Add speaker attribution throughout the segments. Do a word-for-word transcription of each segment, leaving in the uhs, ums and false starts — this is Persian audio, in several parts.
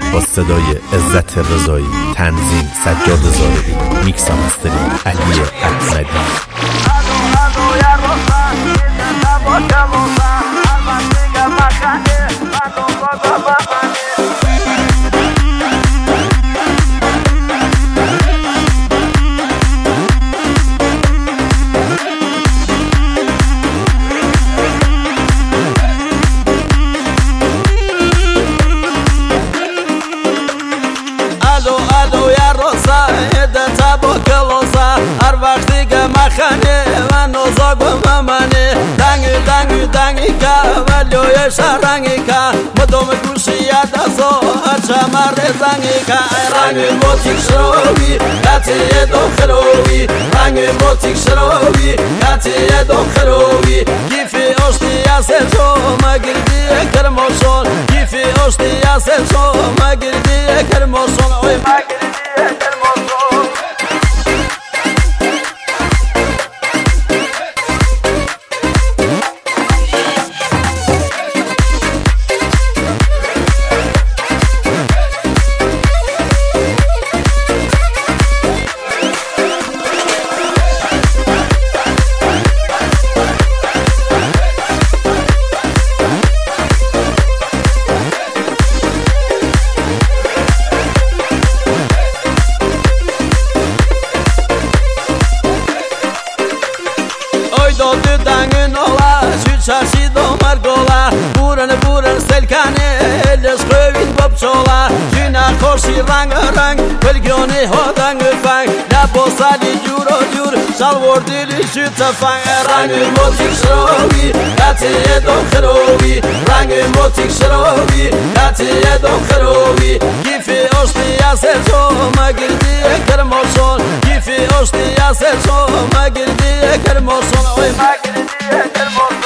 Speaker 1: با صدای عزت رضایی، تنظیم سجاد زاهدی، میکس و مسترینگ علی احمدی.
Speaker 2: هر وقتی که مخنه و نوزاگ و ممنه دنگی دنگی دنگی که ولیوی شرنگی که مدوم گوشی دستو هرچه مرد زنگی که رنگی موتیک شروعی کتی دخلوی رنگی موتیک شروعی کتی دخلوی گیفی اشتی اسه شو مگردی کرموشون گیفی اشتی اسه شو مگردی کرموشون اوی مگردی کرموشون. دو دنگن ola şu çarşı domar gola buranı buranı selkane elles kövin popçola jina korsi rang rang belgoni hodang fang la bosali juro jur salvor dili şu tafang rang motik shrovi katiye do khrovi rang motik shrovi katiye do khrovi gifi osti aseso magirdi kermoson gifi osti aseso magirdi kermoson oy magirdi kermoson.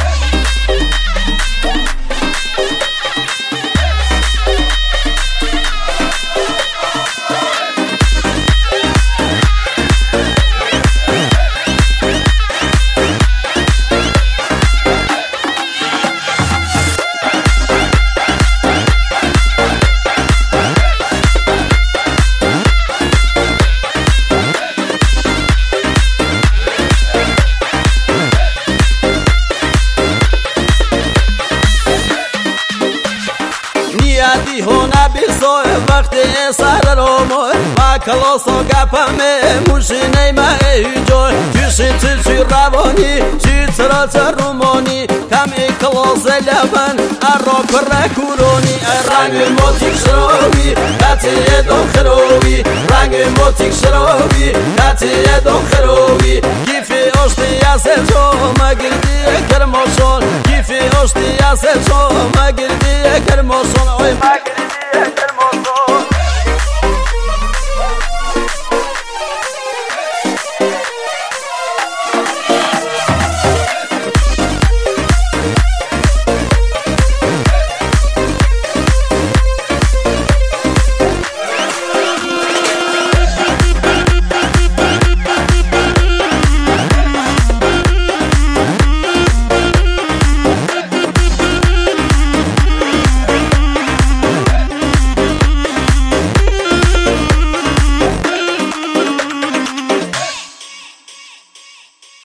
Speaker 2: Niadi hona bisoy vaqti esar romoy va kaloso gapame mushinay ma ejoy Tüshi tüshi ravoni chitra charumoni kam eklos laban arro kuroni rang motik shrovi katiye do khrovi rang motik shrovi katiye do khrovi gifi osti asejo magirdi kermoson gifi osti asejo magirdi kermoson oy magirdi